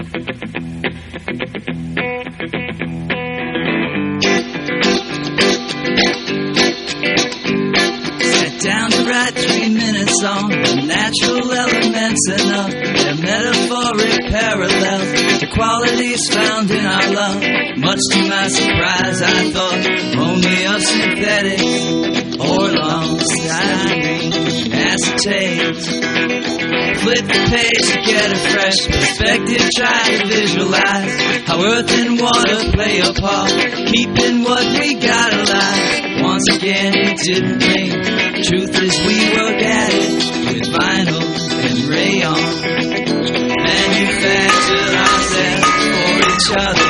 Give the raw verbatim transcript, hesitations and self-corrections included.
Down to write three minutes on the natural elements and of their metaphoric parallels to qualities found in our love. Much to my surprise, I thought only of synthetics or long styrene acetate. Flip the page to get a fresh perspective, try to visualize how earth and water play a part, keeping what we got alive. Once again, it didn't rain. Truth is, we work at it with vinyl and rayon. Manufactured ourselves for each other.